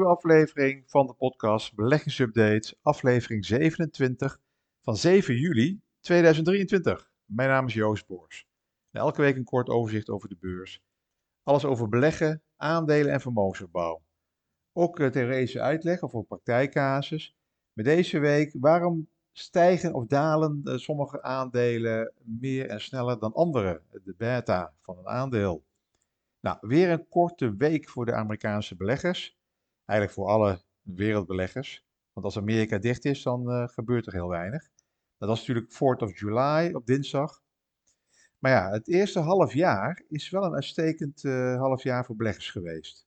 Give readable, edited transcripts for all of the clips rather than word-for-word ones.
aflevering van de podcast Beleggingsupdate, aflevering 27 van 7 juli 2023. Mijn naam is Joost Boors. Elke week een kort overzicht over de beurs. Alles over beleggen, aandelen en vermogensopbouw. Ook theoretische uitleg over praktijkcasus. Met deze week, waarom stijgen of dalen sommige aandelen meer en sneller dan andere? De beta van een aandeel. Nou, weer een korte week voor de Amerikaanse beleggers. Eigenlijk voor alle wereldbeleggers. Want als Amerika dicht is, dan gebeurt er heel weinig. Dat was natuurlijk 4th of July op dinsdag. Maar ja, het eerste half jaar is wel een uitstekend half jaar voor beleggers geweest.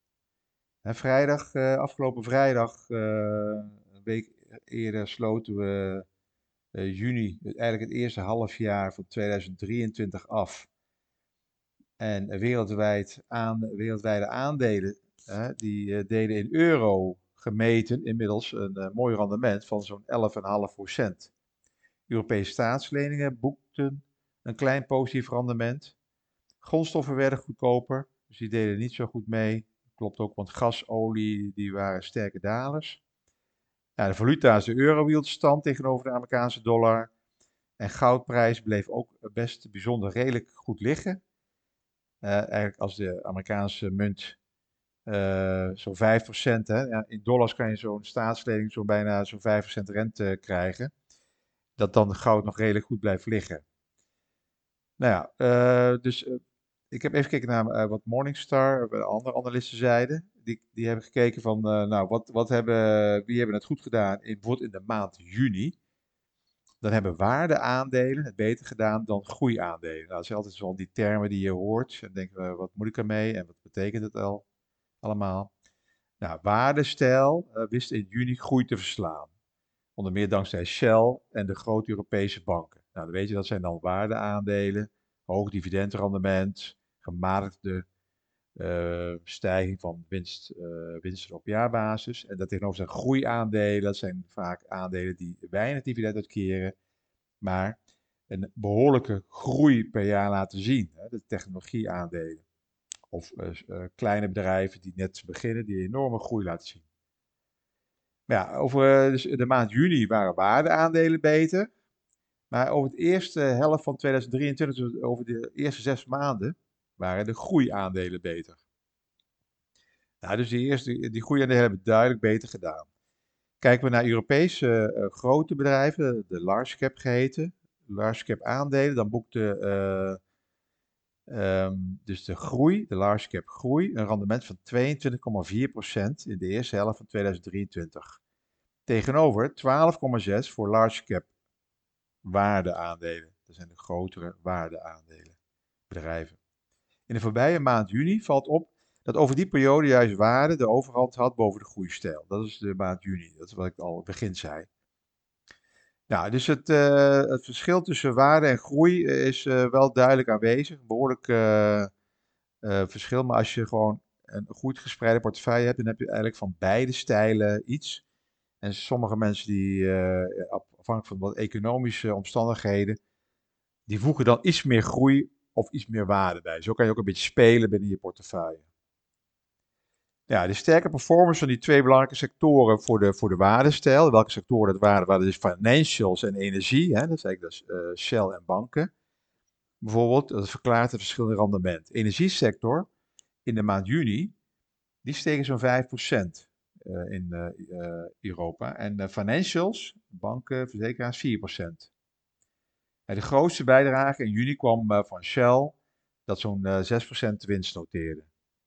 Afgelopen vrijdag, een week eerder, sloten we juni, eigenlijk het eerste half jaar van 2023 af. En wereldwijde aandelen, die deden in euro gemeten inmiddels een mooi rendement van zo'n 11,5%. Europese staatsleningen boekten een klein positief rendement. Grondstoffen werden goedkoper, dus die deden niet zo goed mee. Klopt ook, want gas, olie, die waren sterke dalers. Ja, de valuta's, de euro hield stand tegenover de Amerikaanse dollar. En goudprijs bleef ook best bijzonder redelijk goed liggen. Eigenlijk als de Amerikaanse munt zo'n 5%, hè, ja, in dollars kan je zo'n staatslening bijna zo'n 5% rente krijgen. Dat dan goud nog redelijk goed blijft liggen. Nou ja, ik heb even gekeken naar wat Morningstar, andere analisten zeiden. Die hebben gekeken van, wie hebben het goed gedaan bijvoorbeeld in de maand juni. Dan hebben waardeaandelen het beter gedaan dan groeiaandelen. Nou, dat zijn altijd zo die termen die je hoort. En denken we, wat moet ik ermee en wat betekent het allemaal? Nou, waardestijl wist in juni groei te verslaan. Onder meer dankzij Shell en de grote Europese banken. Nou, dan weet je, dat zijn dan waardeaandelen, hoog dividendrendement, gematigde stijging van winsten op jaarbasis. En dat tegenover zijn groeiaandelen, dat zijn vaak aandelen die weinig dividend uitkeren, maar een behoorlijke groei per jaar laten zien. Hè, de technologieaandelen. Of kleine bedrijven die net beginnen, die enorme groei laten zien. Maar ja, over dus de maand juni waren waardeaandelen beter. Maar over het eerste helft van 2023, dus over de eerste 6 maanden, waren de groeiaandelen beter. Nou, dus die groeiaandelen hebben het duidelijk beter gedaan. Kijken we naar Europese grote bedrijven, de large cap geheten, large cap aandelen, dan boekte dus de large cap groei, een rendement van 22,4% in de eerste helft van 2023. Tegenover 12,6% voor large cap waardeaandelen. Dat zijn de grotere waardeaandelen, bedrijven. In de voorbije maand juni valt op dat over die periode juist waarde de overhand had boven de groeistijl. Dat is de maand juni, dat is wat ik al in het begin zei. Nou, dus het verschil tussen waarde en groei is wel duidelijk aanwezig. Een behoorlijk verschil, maar als je gewoon een goed gespreide portefeuille hebt, dan heb je eigenlijk van beide stijlen iets. En sommige mensen die, afhankelijk van wat economische omstandigheden, die voegen dan iets meer groei of iets meer waarde bij. Zo kan je ook een beetje spelen binnen je portefeuille. Ja, de sterke performance van die twee belangrijke sectoren voor de waardestijl. Welke sectoren dat waren? Dat is financials en energie. Hè? Dat is eigenlijk Shell en banken. Bijvoorbeeld, dat verklaart het verschil in rendement. Energiesector in de maand juni, die stegen zo'n 5% in Europa. En financials, banken, verzekeraars, 4%. De grootste bijdrage in juni kwam van Shell, dat zo'n 6% winst noteerde.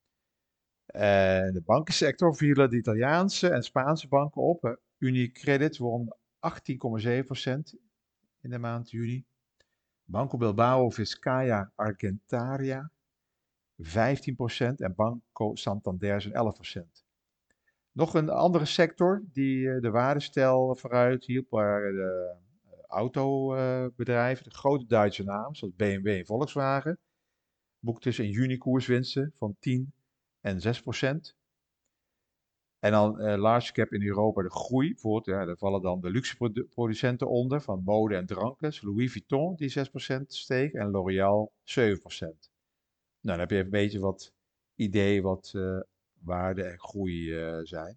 De bankensector vielen de Italiaanse en Spaanse banken op. Unicredit won 18,7% in de maand juni. Banco Bilbao Vizcaya Argentaria 15% en Banco Santander zo'n 11%. Nog een andere sector die de waardestijl vooruit hielp waren de autobedrijven, de grote Duitse namen zoals BMW en Volkswagen. Boekten dus in juni koerswinsten van 10 en 6%. En dan large cap in Europa de groei. Bijvoorbeeld, ja, daar vallen dan de luxe producenten onder van mode en dranken. Louis Vuitton die 6% steeg en L'Oréal 7%. Nou, dan heb je even een beetje wat idee wat waarde en groei zijn.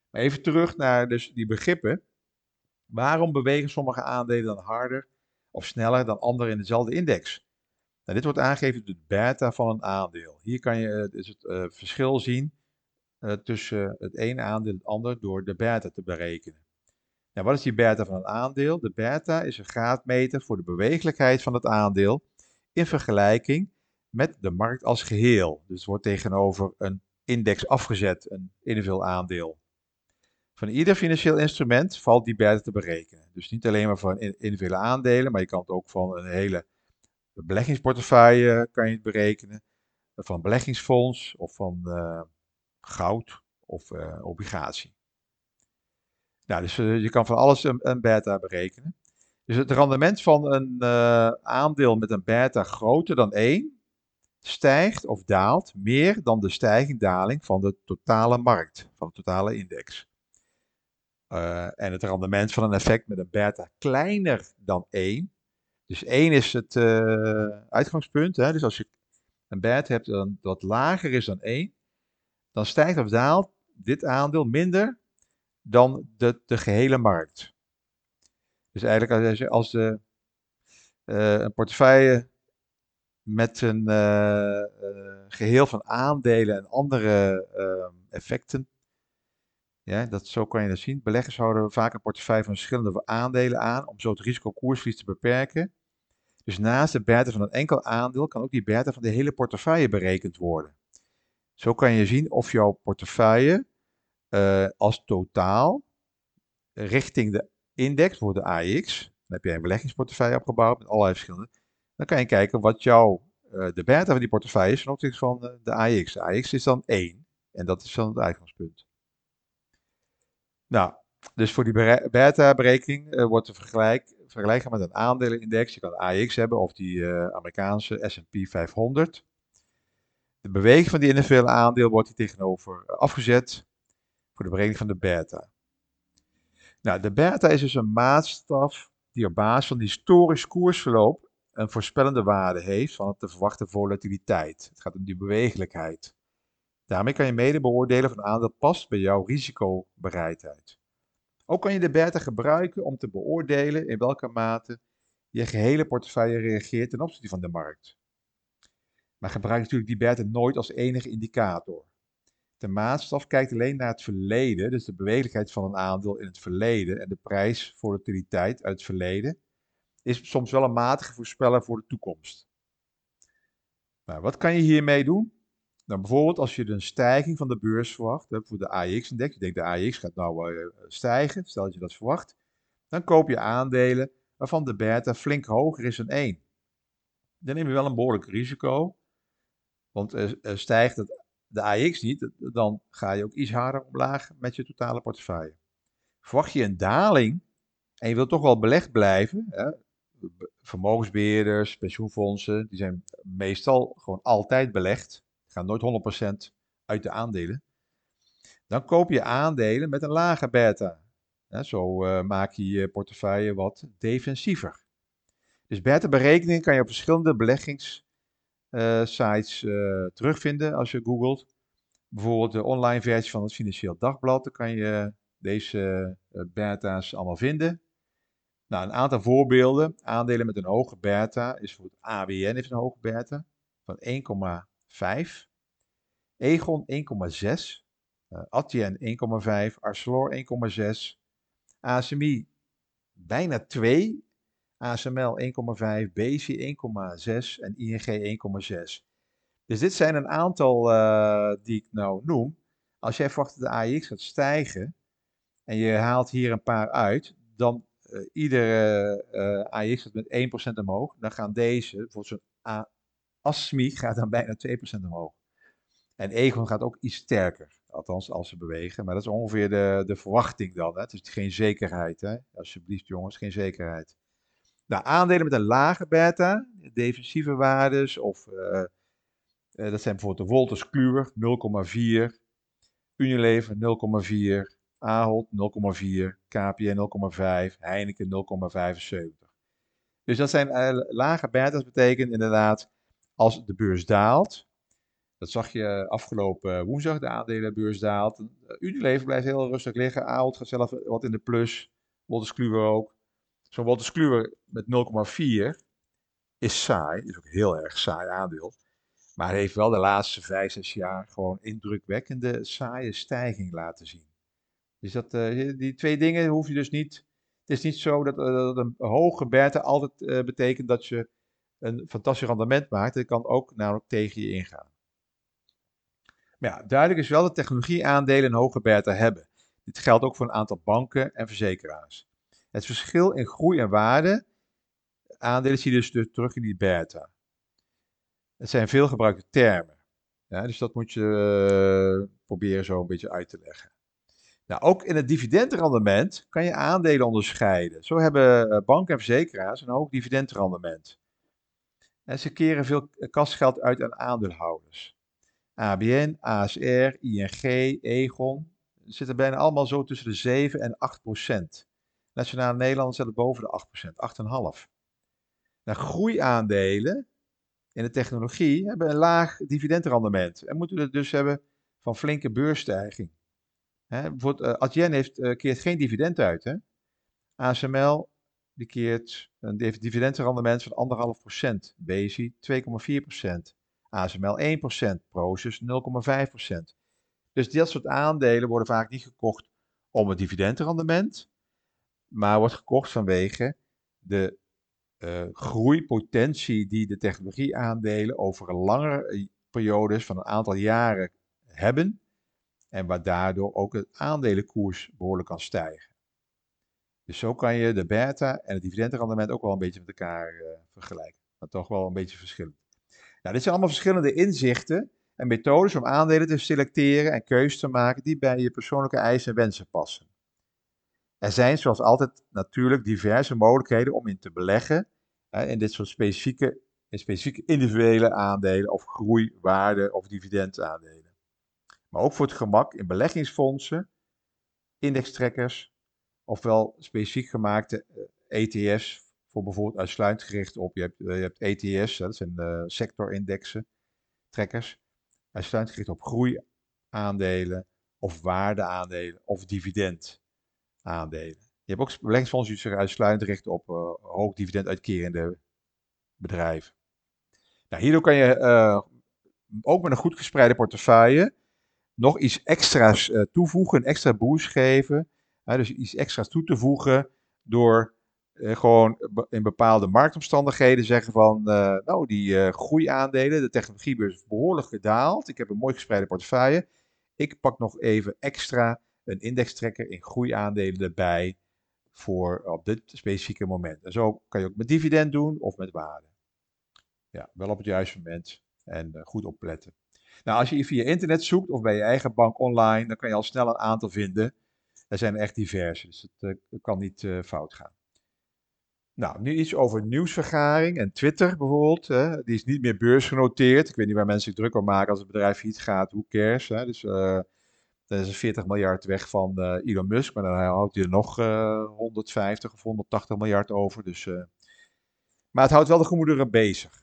Maar even terug naar dus die begrippen. Waarom bewegen sommige aandelen dan harder of sneller dan andere in dezelfde index? Nou, dit wordt aangegeven door de beta van een aandeel. Hier kan je dus het verschil zien tussen het ene aandeel en het ander door de beta te berekenen. Nou, wat is die beta van een aandeel? De beta is een graadmeter voor de beweeglijkheid van het aandeel in vergelijking met de markt als geheel. Dus het wordt tegenover een index afgezet, een individueel aandeel. Van ieder financieel instrument valt die beta te berekenen. Dus niet alleen maar van individuele aandelen, maar je kan het ook van een hele beleggingsportefeuille kan je het berekenen. Van een beleggingsfonds of van goud of obligatie. Nou, dus je kan van alles een beta berekenen. Dus het rendement van een aandeel met een beta groter dan 1 stijgt of daalt meer dan de stijging-daling van de totale markt, van de totale index. En het rendement van een effect met een beta kleiner dan 1. Dus 1 is het uitgangspunt. Hè? Dus als je een beta hebt dat lager is dan 1, dan stijgt of daalt dit aandeel minder dan de gehele markt. Dus eigenlijk als een portefeuille met een geheel van aandelen en andere effecten. Ja, zo kan je dat zien. Beleggers houden vaak een portefeuille van verschillende aandelen aan om zo het risico koersverlies te beperken. Dus naast de beta van een enkel aandeel kan ook die beta van de hele portefeuille berekend worden. Zo kan je zien of jouw portefeuille als totaal richting de index, bijvoorbeeld de AEX, dan heb je een beleggingsportefeuille opgebouwd met allerlei verschillende. Dan kan je kijken wat de beta van die portefeuille is ten opzichte van de AEX. De AEX is dan 1 en dat is dan het uitgangspunt. Nou, dus voor die beta-berekening wordt de vergelijken met een aandelenindex. Je kan de AEX hebben of die Amerikaanse S&P 500. De beweging van die individuele aandeel wordt hier tegenover afgezet voor de berekening van de beta. Nou, de beta is dus een maatstaf die op basis van historisch koersverloop een voorspellende waarde heeft van de verwachte volatiliteit. Het gaat om die bewegelijkheid. Daarmee kan je mede beoordelen of een aandeel past bij jouw risicobereidheid. Ook kan je de beta gebruiken om te beoordelen in welke mate je gehele portefeuille reageert ten opzichte van de markt. Maar gebruik natuurlijk die beta nooit als enige indicator. De maatstaf kijkt alleen naar het verleden, dus de bewegelijkheid van een aandeel in het verleden en de prijsvolatiliteit uit het verleden is soms wel een matige voorspeller voor de toekomst. Nou, wat kan je hiermee doen? Nou, bijvoorbeeld als je een stijging van de beurs verwacht, voor de AEX-index, je denkt de AEX gaat nou stijgen, stel dat je dat verwacht, dan koop je aandelen waarvan de beta flink hoger is dan 1. Dan neem je wel een behoorlijk risico, want stijgt de AEX niet, dan ga je ook iets harder omlaag met je totale portefeuille. Verwacht je een daling en je wilt toch wel belegd blijven, hè? Vermogensbeheerders, pensioenfondsen, die zijn meestal gewoon altijd belegd, gaan nooit 100% uit de aandelen. Dan koop je aandelen met een lage beta. Zo maak je je portefeuille wat defensiever. Dus beta-berekening kan je op verschillende beleggingssites terugvinden als je googelt. Bijvoorbeeld de online versie van het Financieel Dagblad, dan kan je deze beta's allemaal vinden. Nou, een aantal voorbeelden. Aandelen met een hoge beta is bijvoorbeeld ABN heeft een hoge beta van 1,5. Egon 1,6. Adyen 1,5. Arcelor 1,6. ASMI bijna 2. ASML 1,5. BC 1,6 en ING 1,6. Dus dit zijn een aantal die ik nou noem. Als jij verwacht dat de AEX gaat stijgen en je haalt hier een paar uit, dan iedere AEX gaat met 1% omhoog. Dan gaan deze, bijvoorbeeld zo'n ASMI gaat dan bijna 2% omhoog. En Egon gaat ook iets sterker, althans als ze bewegen. Maar dat is ongeveer de verwachting dan. Hè? Het is geen zekerheid, hè? Alsjeblieft jongens, geen zekerheid. Nou, aandelen met een lage beta, defensieve waardes of dat zijn bijvoorbeeld de Wolters Kluwer 0,4, Unilever 0,4, Ahold 0,4, KPN 0,5, Heineken 0,75. Dus dat zijn lage beta's, betekent inderdaad als de beurs daalt, Dat zag je afgelopen woensdag, de aandelenbeurs daalt. Unilever blijft heel rustig liggen. Ahold gaat zelf wat in de plus. Wolters Kluwer ook. Zo'n Wolters Kluwer met 0,4 is saai. Is ook een heel erg saai aandeel. Maar heeft wel de laatste 5, 6 jaar gewoon indrukwekkende saaie stijging laten zien. Dus die twee dingen hoef je dus niet. Het is niet zo dat een hoge beta altijd betekent dat je een fantastisch rendement maakt. Het kan ook namelijk tegen je ingaan. Maar ja, duidelijk is wel dat technologieaandelen een hoge beta hebben. Dit geldt ook voor een aantal banken en verzekeraars. Het verschil in groei en waarde aandelen zie je dus terug in die beta. Het zijn veel gebruikte termen. Ja, dus dat moet je proberen zo een beetje uit te leggen. Nou, ook in het dividendrendement kan je aandelen onderscheiden. Zo hebben banken en verzekeraars een hoog dividendrendement. En ze keren veel kasgeld uit aan aandeelhouders. ABN, ASR, ING, Egon zitten bijna allemaal zo tussen de 7 en 8%. Nationale Nederlanden zitten boven de 8%, 8,5%. Nou, groeiaandelen in de technologie hebben een laag dividendrendement en moeten het dus hebben van flinke beursstijging. Bijvoorbeeld Adyen keert geen dividend uit. Hè? ASML die heeft een dividendrendement van 1,5%. Besi 2,4%. ASML 1%. Prosus 0,5%. Dus dat soort aandelen worden vaak niet gekocht om het dividendrendement, maar wordt gekocht vanwege de groeipotentie die de technologieaandelen over een langere periodes van een aantal jaren hebben en waar daardoor ook het aandelenkoers behoorlijk kan stijgen. Dus zo kan je de beta en het dividendrendement ook wel een beetje met elkaar vergelijken, maar toch wel een beetje verschillend. Nou, dit zijn allemaal verschillende inzichten en methodes om aandelen te selecteren en keuzes te maken die bij je persoonlijke eisen en wensen passen. Er zijn zoals altijd natuurlijk diverse mogelijkheden om in te beleggen in dit soort specifieke individuele aandelen of groei, waarde of dividendaandelen. Maar ook voor het gemak in beleggingsfondsen, indextrekkers ofwel specifiek gemaakte ETF's voor bijvoorbeeld uitsluitend gericht op. Je hebt ETF's, dat zijn sectorindexen, trekkers, uitsluitend gericht op groeiaandelen of waardeaandelen of dividendaandelen. Je hebt ook beleggingsfondsen die zich uitsluitend richten op hoog dividend uitkerende bedrijven. Nou, hierdoor kan je ook met een goed gespreide portefeuille nog iets extra's toevoegen, een extra boost geven. Dus iets extra's toe te voegen door gewoon in bepaalde marktomstandigheden zeggen van, nou die groeiaandelen, de technologiebeurs is behoorlijk gedaald. Ik heb een mooi gespreide portefeuille. Ik pak nog even extra een indextrekker in groeiaandelen erbij voor op dit specifieke moment. En zo kan je ook met dividend doen of met waarde. Ja, wel op het juiste moment en goed opletten. Nou, als je via internet zoekt of bij je eigen bank online, dan kan je al snel een aantal vinden. Er zijn echt diverse, dus het kan niet fout gaan. Nou, nu iets over nieuwsvergaring en Twitter bijvoorbeeld. Die is niet meer beursgenoteerd. Ik weet niet waar mensen zich druk om maken als het bedrijf failliet gaat. Who cares? Dus dat is 40 miljard weg van Elon Musk. Maar dan houdt hij er nog 150 of 180 miljard over. Dus, maar het houdt wel de gemoederen bezig.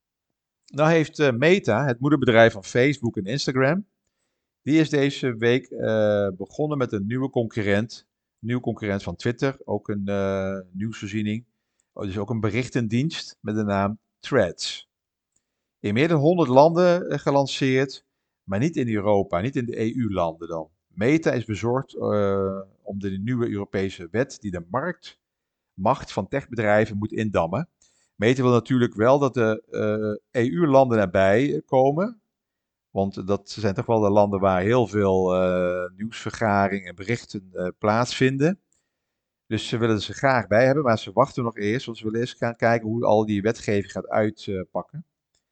Nou heeft Meta, het moederbedrijf van Facebook en Instagram, die is deze week begonnen met een nieuwe concurrent van Twitter. Ook een nieuwsvoorziening. Dus ook een berichtendienst met de naam Threads. In meer dan 100 landen gelanceerd, maar niet in Europa, niet in de EU-landen dan. Meta is bezorgd om de nieuwe Europese wet die de marktmacht van techbedrijven moet indammen. Meta wil natuurlijk wel dat de EU-landen erbij komen. Want dat zijn toch wel de landen waar heel veel nieuwsvergaring en berichten plaatsvinden. Dus ze willen ze graag bij hebben, maar ze wachten nog eerst. Want ze willen eerst gaan kijken hoe al die wetgeving gaat uitpakken.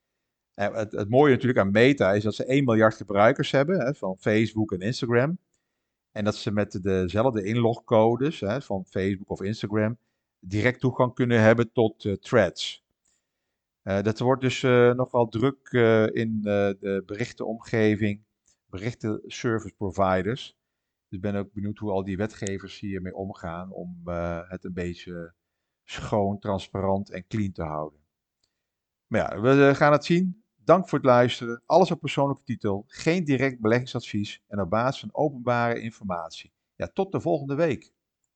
Het mooie natuurlijk aan Meta is dat ze 1 miljard gebruikers hebben van Facebook en Instagram. En dat ze met dezelfde inlogcodes van Facebook of Instagram direct toegang kunnen hebben tot Threads. Dat wordt dus nogal druk in de berichtenomgeving, berichten service providers. Dus ik ben ook benieuwd hoe al die wetgevers hiermee omgaan om het een beetje schoon, transparant en clean te houden. Maar ja, we gaan het zien. Dank voor het luisteren. Alles op persoonlijke titel. Geen direct beleggingsadvies en op basis van openbare informatie. Ja, tot de volgende week.